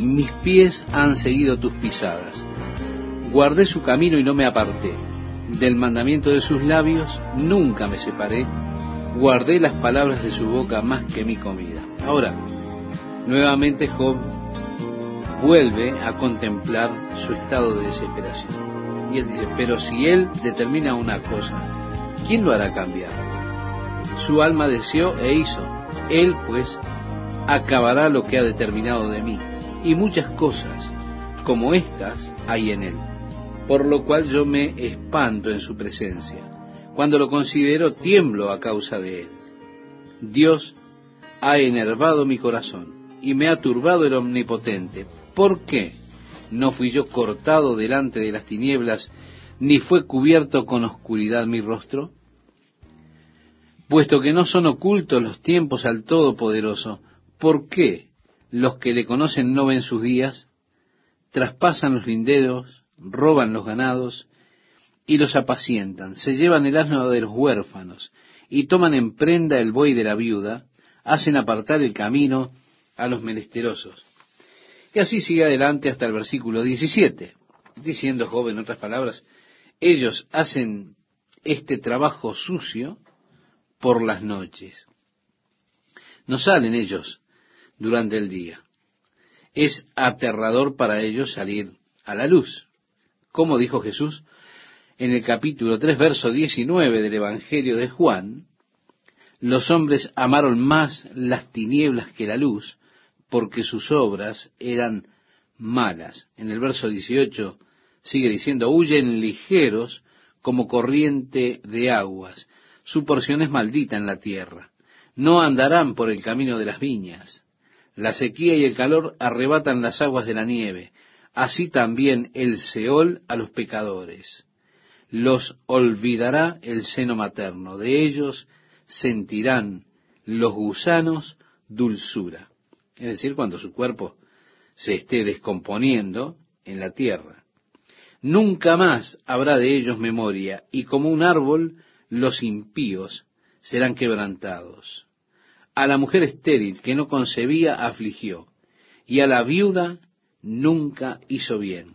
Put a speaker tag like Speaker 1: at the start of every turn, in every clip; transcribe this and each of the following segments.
Speaker 1: mis pies han seguido tus pisadas. Guardé su camino y no me aparté. Del mandamiento de sus labios nunca me separé. Guardé las palabras de su boca más que mi comida. Ahora, nuevamente Job vuelve a contemplar su estado de desesperación. Y él dice, pero si él determina una cosa, ¿quién lo hará cambiar? Su alma deseó e hizo. Él, pues, acabará lo que ha determinado de mí. Y muchas cosas como estas hay en él. Por lo cual yo me espanto en su presencia. Cuando lo considero, tiemblo a causa de él. Dios ha enervado mi corazón y me ha turbado el Omnipotente. ¿Por qué no fui yo cortado delante de las tinieblas, ni fue cubierto con oscuridad mi rostro? Puesto que no son ocultos los tiempos al Todopoderoso, ¿por qué los que le conocen no ven sus días? Traspasan los linderos, roban los ganados y los apacientan, se llevan el asno de los huérfanos y toman en prenda el buey de la viuda, hacen apartar el camino a los menesterosos. Y así sigue adelante hasta el versículo 17, diciendo Job, en otras palabras, ellos hacen este trabajo sucio por las noches. No salen ellos durante el día. Es aterrador para ellos salir a la luz. Como dijo Jesús en el capítulo 3, verso 19 del Evangelio de Juan, los hombres amaron más las tinieblas que la luz, porque sus obras eran malas. En el verso 18 sigue diciendo, huyen ligeros como corriente de aguas, su porción es maldita en la tierra, no andarán por el camino de las viñas, la sequía y el calor arrebatan las aguas de la nieve, así también el Seol a los pecadores. Los olvidará el seno materno, de ellos sentirán los gusanos dulzura. Es decir, cuando su cuerpo se esté descomponiendo en la tierra. Nunca más habrá de ellos memoria, y como un árbol, los impíos serán quebrantados. A la mujer estéril que no concebía afligió, y a la viuda nunca hizo bien.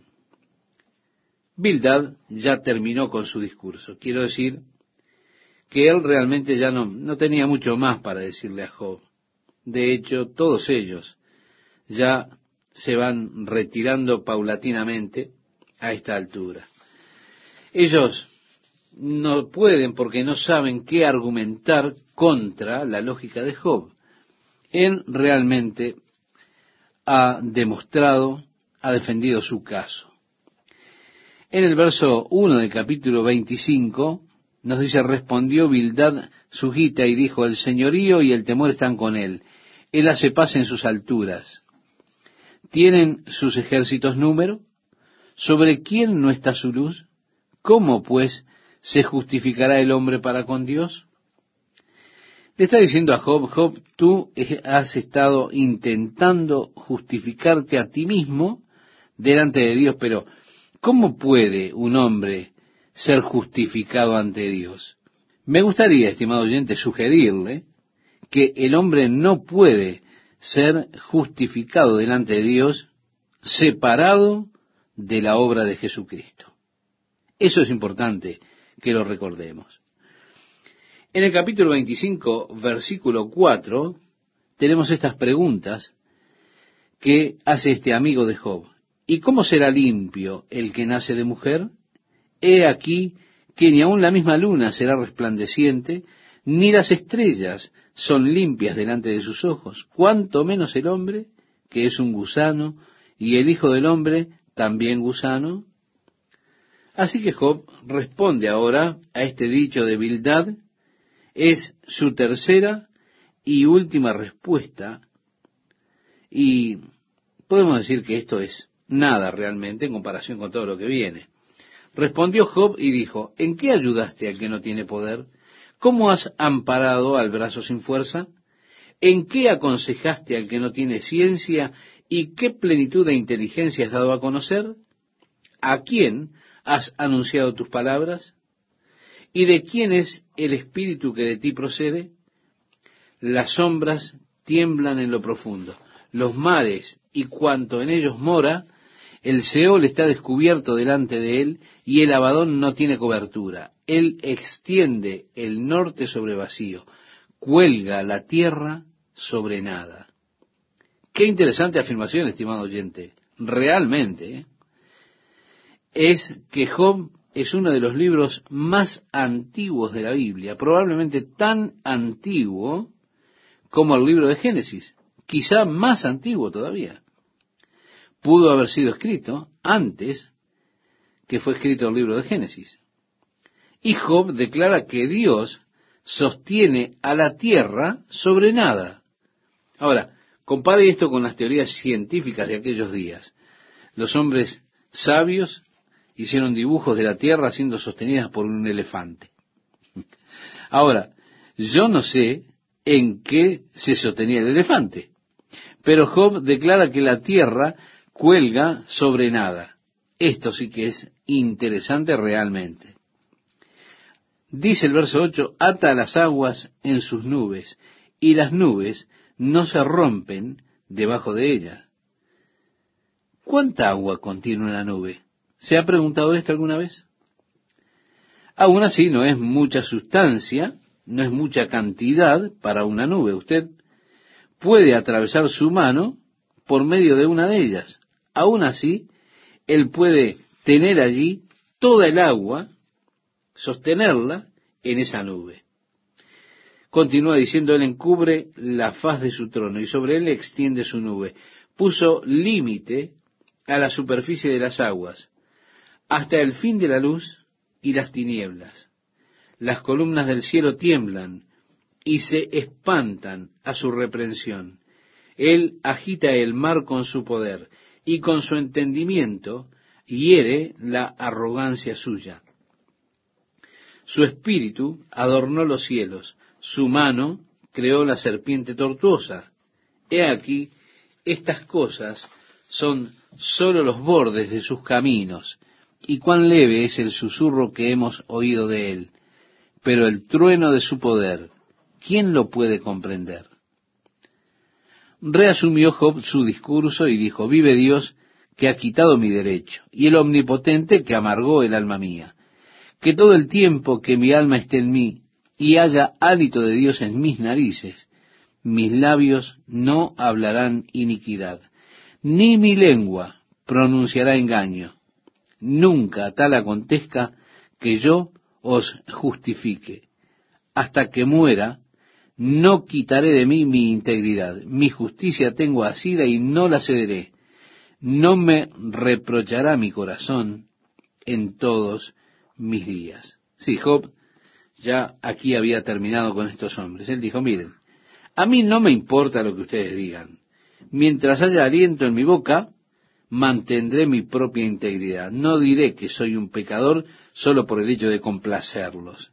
Speaker 1: Bildad ya terminó con su discurso. Quiero decir que él realmente ya no tenía mucho más para decirle a Job. De hecho, todos ellos ya se van retirando paulatinamente a esta altura. Ellos no pueden porque no saben qué argumentar contra la lógica de Job. Él realmente ha demostrado, ha defendido su caso. En el verso 1 del capítulo 25 nos dice, respondió Bildad sugita y dijo, el señorío y el temor están con él. Él hace paz en sus alturas. ¿Tienen sus ejércitos número? ¿Sobre quién no está su luz? ¿Cómo, pues, se justificará el hombre para con Dios? Le está diciendo a Job, Job, tú has estado intentando justificarte a ti mismo delante de Dios, pero ¿cómo puede un hombre ser justificado ante Dios? Me gustaría, estimado oyente, sugerirle que el hombre no puede ser justificado delante de Dios separado de la obra de Jesucristo. Eso es importante que lo recordemos. En el capítulo 25, versículo 4, tenemos estas preguntas que hace este amigo de Job. ¿Y cómo será limpio el que nace de mujer? He aquí que ni aun la misma luna será resplandeciente, ni las estrellas son limpias delante de sus ojos, cuanto menos el hombre, que es un gusano, y el hijo del hombre, también gusano. Así que Job responde ahora a este dicho de Bildad. Es su tercera y última respuesta, y podemos decir que esto es nada realmente en comparación con todo lo que viene. Respondió Job y dijo, ¿en qué ayudaste al que no tiene poder? ¿Cómo has amparado al brazo sin fuerza? ¿En qué aconsejaste al que no tiene ciencia? ¿Y qué plenitud de inteligencia has dado a conocer? ¿A quién has anunciado tus palabras? ¿Y de quién es el espíritu que de ti procede? Las sombras tiemblan en lo profundo. los mares y cuanto en ellos mora, el Seol está descubierto delante de él y el Abadón no tiene cobertura. Él extiende el norte sobre vacío, cuelga la tierra sobre nada. Qué interesante afirmación, estimado oyente. Realmente, es que Job es uno de los libros más antiguos de la Biblia, probablemente tan antiguo como el libro de Génesis, quizá más antiguo todavía. Pudo haber sido escrito antes que fue escrito el libro de Génesis. Y Job declara que Dios sostiene a la tierra sobre nada. Ahora, compare esto con las teorías científicas de aquellos días. Los hombres sabios hicieron dibujos de la tierra siendo sostenidas por un elefante. Ahora, yo no sé en qué se sostenía el elefante, pero Job declara que la tierra cuelga sobre nada. Esto sí que es interesante realmente. Dice el verso 8, ata las aguas en sus nubes, y las nubes no se rompen debajo de ellas. ¿Cuánta agua contiene una nube? ¿Se ha preguntado esto alguna vez? Aún así, no es mucha sustancia, no es mucha cantidad para una nube. Usted puede atravesar su mano por medio de una de ellas. Aún así, él puede tener allí toda el agua, sostenerla en esa nube. Continúa diciendo, él encubre la faz de su trono y sobre él extiende su nube. Puso límite a la superficie de las aguas, hasta el fin de la luz y las tinieblas. Las columnas del cielo tiemblan y se espantan a su reprensión. Él agita el mar con su poder y con su entendimiento hiere la arrogancia suya. Su espíritu adornó los cielos, su mano creó la serpiente tortuosa. He aquí, estas cosas son sólo los bordes de sus caminos, y cuán leve es el susurro que hemos oído de él. Pero el trueno de su poder, ¿quién lo puede comprender? Reasumió Job su discurso y dijo, vive Dios que ha quitado mi derecho, y el Omnipotente que amargó el alma mía. Que todo el tiempo que mi alma esté en mí, y haya hálito de Dios en mis narices, mis labios no hablarán iniquidad, ni mi lengua pronunciará engaño. Nunca tal acontezca que yo os justifique. Hasta que muera, no quitaré de mí mi integridad. Mi justicia tengo asida y no la cederé. No me reprochará mi corazón en todos mis días. Sí, Job ya aquí había terminado con estos hombres. Él dijo, miren, a mí no me importa lo que ustedes digan. Mientras haya aliento en mi boca, mantendré mi propia integridad. No diré que soy un pecador solo por el hecho de complacerlos.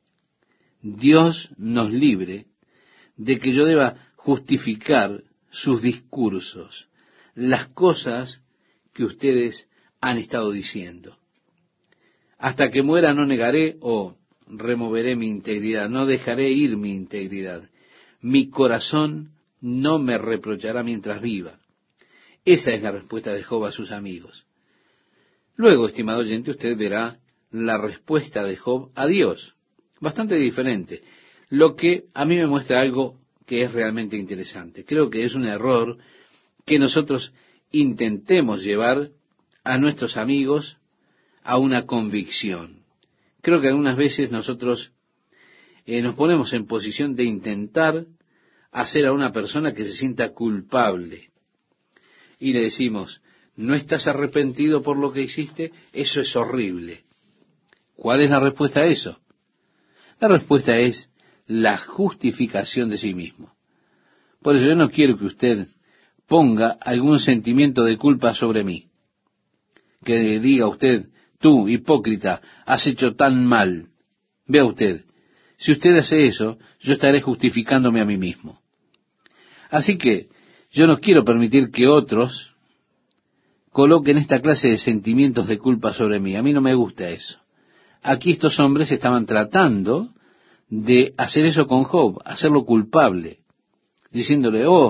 Speaker 1: Dios nos libre de que yo deba justificar sus discursos, las cosas que ustedes han estado diciendo. Hasta que muera no negaré o removeré mi integridad, no dejaré ir mi integridad. Mi corazón no me reprochará mientras viva. Esa es la respuesta de Job a sus amigos. Luego, estimado oyente, usted verá la respuesta de Job a Dios, bastante diferente, lo que a mí me muestra algo que es realmente interesante. Creo que es un error que nosotros intentemos llevar a nuestros amigos a una convicción. Creo que algunas veces nosotros nos ponemos en posición de intentar hacer a una persona que se sienta culpable. Y le decimos, ¿no estás arrepentido por lo que hiciste? Eso es horrible. ¿Cuál es la respuesta a eso? La respuesta es la justificación de sí mismo. Por eso yo no quiero que usted ponga algún sentimiento de culpa sobre mí. Que diga usted, tú, hipócrita, has hecho tan mal. Vea usted, si usted hace eso, yo estaré justificándome a mí mismo. Así que yo no quiero permitir que otros coloquen esta clase de sentimientos de culpa sobre mí. A mí no me gusta eso. Aquí estos hombres estaban tratando de hacer eso con Job, hacerlo culpable, diciéndole, oh,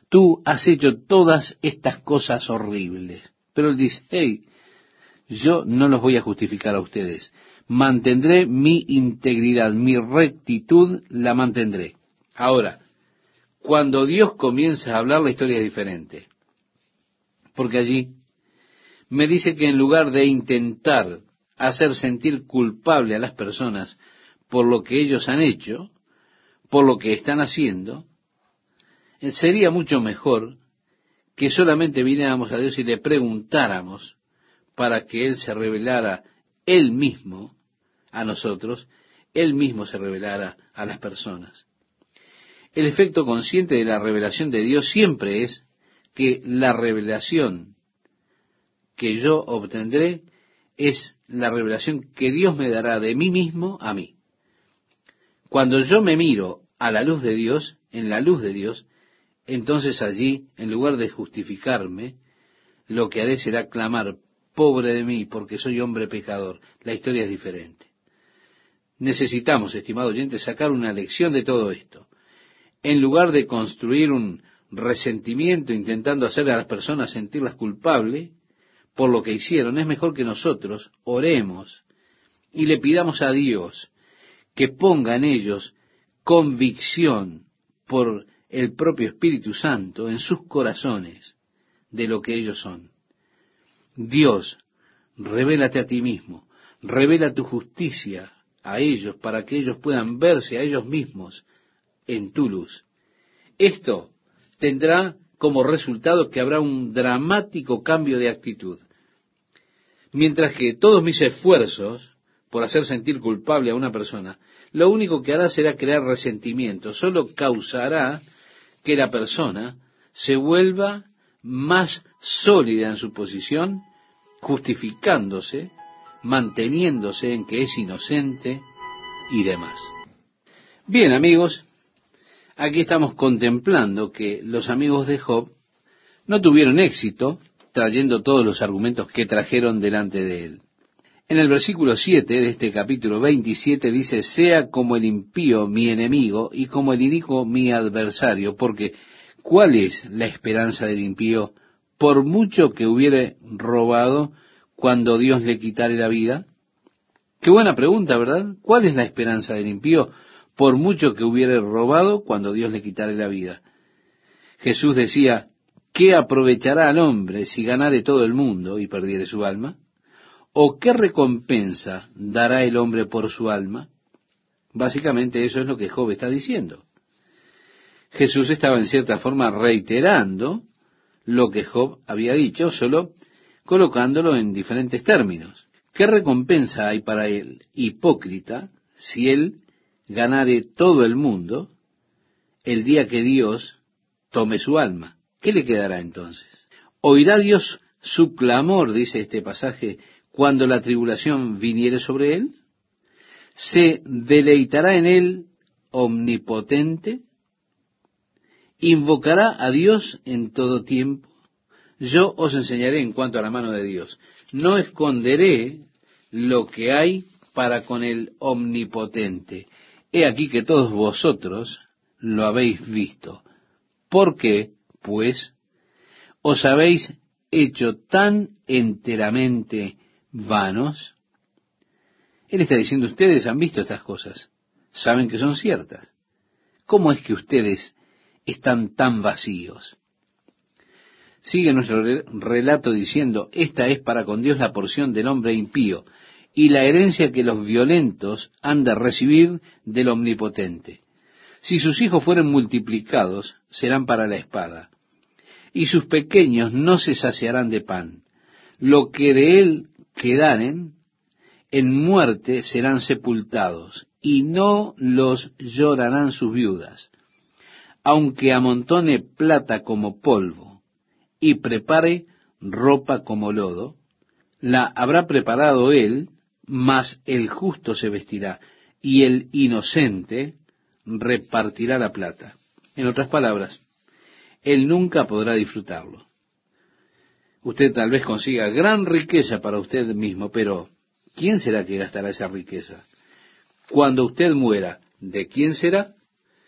Speaker 1: tú has hecho todas estas cosas horribles. Pero él dice, hey, yo no los voy a justificar a ustedes. Mantendré mi integridad, mi rectitud la mantendré. Ahora, cuando Dios comienza a hablar, la historia es diferente. Porque allí me dice que en lugar de intentar hacer sentir culpable a las personas por lo que ellos han hecho, por lo que están haciendo, sería mucho mejor que solamente viniéramos a Dios y le preguntáramos para que Él se revelara Él mismo a nosotros, Él mismo se revelara a las personas. El efecto consciente de la revelación de Dios siempre es que la revelación que yo obtendré es la revelación que Dios me dará de mí mismo a mí. Cuando yo me miro a la luz de Dios, en la luz de Dios, entonces allí, en lugar de justificarme, lo que haré será clamar, pobre de mí, porque soy hombre pecador. La historia es diferente. Necesitamos, estimado oyente, sacar una lección de todo esto. En lugar de construir un resentimiento intentando hacer a las personas sentirlas culpables por lo que hicieron, es mejor que nosotros oremos y le pidamos a Dios que ponga en ellos convicción por el propio Espíritu Santo en sus corazones de lo que ellos son. Dios, revélate a ti mismo, revela tu justicia a ellos para que ellos puedan verse a ellos mismos en tu luz. Esto tendrá como resultado que habrá un dramático cambio de actitud. Mientras que todos mis esfuerzos por hacer sentir culpable a una persona, lo único que hará será crear resentimiento, solo causará que la persona se vuelva más sólida en su posición, justificándose, manteniéndose en que es inocente y demás. Bien, amigos, aquí estamos contemplando que los amigos de Job no tuvieron éxito trayendo todos los argumentos que trajeron delante de él. En el versículo 7 de este capítulo 27 dice, sea como el impío mi enemigo y como el inicuo mi adversario, porque ¿cuál es la esperanza del impío por mucho que hubiere robado cuando Dios le quitare la vida? Qué buena pregunta, ¿verdad? ¿Cuál es la esperanza del impío por mucho que hubiere robado cuando Dios le quitare la vida? Jesús decía, ¿qué aprovechará al hombre si ganare todo el mundo y perdiere su alma? ¿O qué recompensa dará el hombre por su alma? Básicamente eso es lo que Job está diciendo. Jesús estaba en cierta forma reiterando lo que Job había dicho, solo colocándolo en diferentes términos. ¿Qué recompensa hay para el hipócrita si él ganare todo el mundo el día que Dios tome su alma? ¿Qué le quedará entonces? ¿Oirá Dios su clamor, dice este pasaje, cuando la tribulación viniere sobre él? ¿Se deleitará en él omnipotente? ¿Invocará a Dios en todo tiempo? Yo os enseñaré en cuanto a la mano de Dios. No esconderé lo que hay para con el omnipotente. He aquí que todos vosotros lo habéis visto. ¿Por qué, pues, os habéis hecho tan enteramente vanos? Él está diciendo, ustedes han visto estas cosas, saben que son ciertas. ¿Cómo es que ustedes están tan vacíos? Sigue nuestro relato diciendo, esta es para con Dios la porción del hombre impío y la herencia que los violentos han de recibir del omnipotente. Si sus hijos fueren multiplicados, serán para la espada, y sus pequeños no se saciarán de pan. Lo que de él quedaren, en muerte serán sepultados, y no los llorarán sus viudas. Aunque amontone plata como polvo, y prepare ropa como lodo, la habrá preparado él, mas el justo se vestirá, y el inocente repartirá la plata. En otras palabras, él nunca podrá disfrutarlo. Usted tal vez consiga gran riqueza para usted mismo, pero ¿quién será que gastará esa riqueza? Cuando usted muera, ¿de quién será?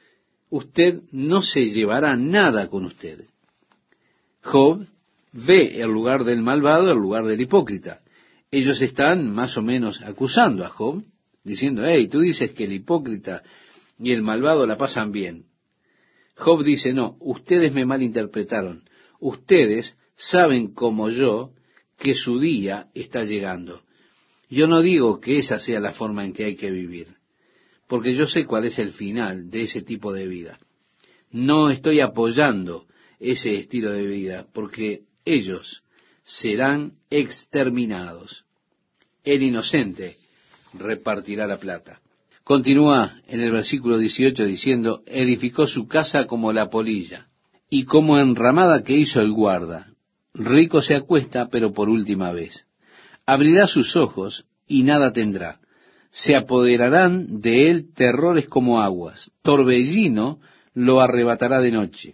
Speaker 1: usted no se llevará nada con usted. Job ve el lugar del malvado, el lugar del hipócrita. Ellos están más o menos acusando a Job, diciendo, hey, tú dices que el hipócrita y el malvado la pasan bien. Job dice, no, ustedes me malinterpretaron. Ustedes saben como yo que su día está llegando. Yo no digo que esa sea la forma en que hay que vivir, porque yo sé cuál es el final de ese tipo de vida. No estoy apoyando ese estilo de vida, porque ellos serán exterminados. El inocente repartirá la plata. Continúa en el versículo 18 diciendo, edificó su casa como la polilla, y como enramada que hizo el guarda. Rico se acuesta, pero por última vez. Abrirá sus ojos y nada tendrá. Se apoderarán de él terrores como aguas. Torbellino lo arrebatará de noche.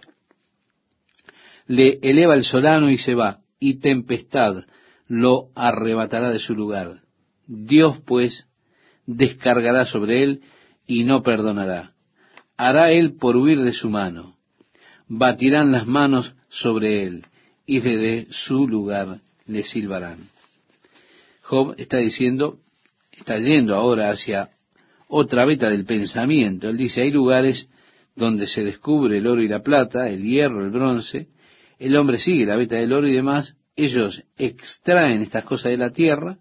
Speaker 1: Le eleva el solano y se va, y tempestad lo arrebatará de su lugar. Dios, pues, descargará sobre él y no perdonará. Hará él por huir de su mano. Batirán las manos sobre él, y desde su lugar le silbarán. Job está diciendo, está yendo ahora hacia otra veta del pensamiento. Él dice, hay lugares donde se descubre el oro y la plata, el hierro, el bronce. El hombre sigue la veta del oro y demás. Ellos extraen estas cosas de la tierra,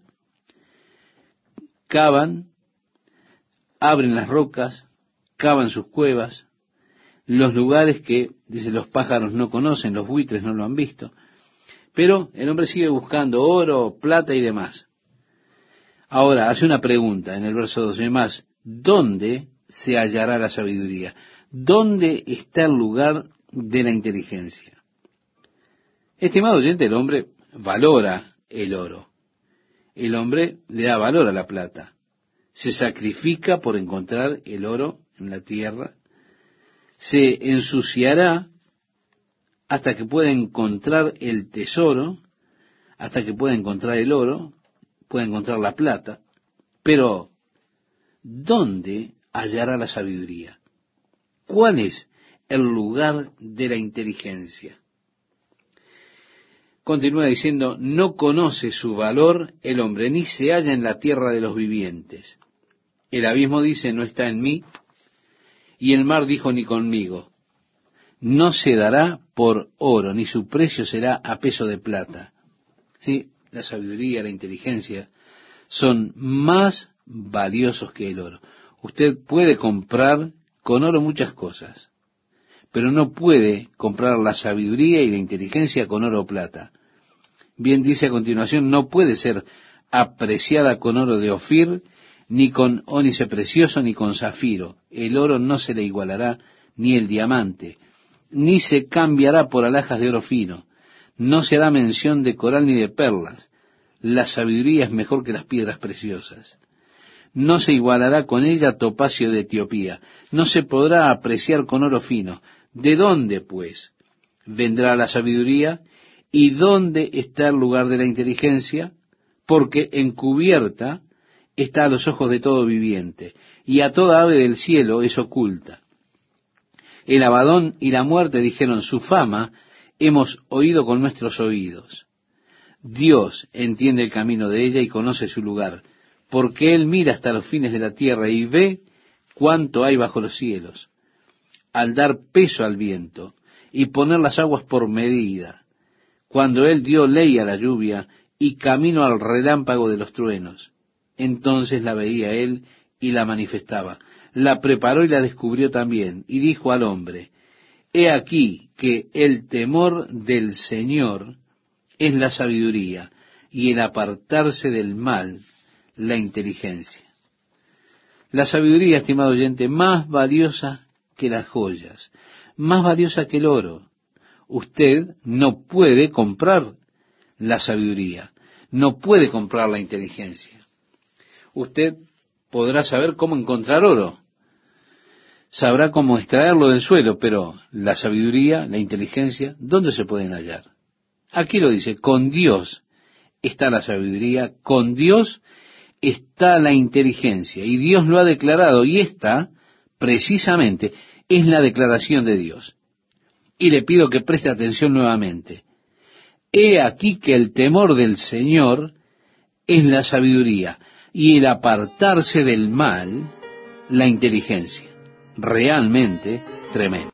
Speaker 1: cavan, abren las rocas, cavan sus cuevas, los lugares que, dice, los pájaros no conocen, los buitres no lo han visto. Pero el hombre sigue buscando oro, plata y demás. Ahora, hace una pregunta en el verso 12 más, ¿dónde se hallará la sabiduría? ¿Dónde está el lugar de la inteligencia? Estimado oyente, el hombre valora el oro. El hombre le da valor a la plata. Se sacrifica por encontrar el oro en la tierra. Se ensuciará hasta que pueda encontrar el tesoro, hasta que pueda encontrar el oro, pueda encontrar la plata. Pero, ¿dónde hallará la sabiduría? ¿Cuál es el lugar de la inteligencia? Continúa diciendo, no conoce su valor el hombre, ni se halla en la tierra de los vivientes. El abismo dice, no está en mí, y el mar dijo, ni conmigo. No se dará por oro, ni su precio será a peso de plata. Sí, la sabiduría, la inteligencia son más valiosos que el oro. Usted puede comprar con oro muchas cosas, pero no puede comprar la sabiduría y la inteligencia con oro o plata. Bien dice a continuación, no puede ser apreciada con oro de Ofir, ni con ónice precioso, ni con zafiro. El oro no se le igualará, ni el diamante, ni se cambiará por alhajas de oro fino. No se hará mención de coral ni de perlas. La sabiduría es mejor que las piedras preciosas. No se igualará con ella topacio de Etiopía. No se podrá apreciar con oro fino. ¿De dónde, pues, vendrá la sabiduría? ¿Y dónde está el lugar de la inteligencia? Porque encubierta está a los ojos de todo viviente, y a toda ave del cielo es oculta. El Abadón y la muerte dijeron, su fama hemos oído con nuestros oídos. Dios entiende el camino de ella y conoce su lugar, porque Él mira hasta los fines de la tierra y ve cuánto hay bajo los cielos. Al dar peso al viento y poner las aguas por medida, cuando Él dio ley a la lluvia y camino al relámpago de los truenos, entonces la veía Él y la manifestaba. La preparó y la descubrió también, y dijo al hombre, he aquí que el temor del Señor es la sabiduría, y el apartarse del mal, la inteligencia. La sabiduría, estimado oyente, más valiosa que las joyas, más valiosa que el oro. Usted no puede comprar la sabiduría, no puede comprar la inteligencia. Usted podrá saber cómo encontrar oro, sabrá cómo extraerlo del suelo, pero la sabiduría, la inteligencia, ¿dónde se pueden hallar? Aquí lo dice, con Dios está la sabiduría, con Dios está la inteligencia, y Dios lo ha declarado, y esta, precisamente, es la declaración de Dios. Y le pido que preste atención nuevamente. He aquí que el temor del Señor es la sabiduría, y el apartarse del mal, la inteligencia. Realmente tremendo.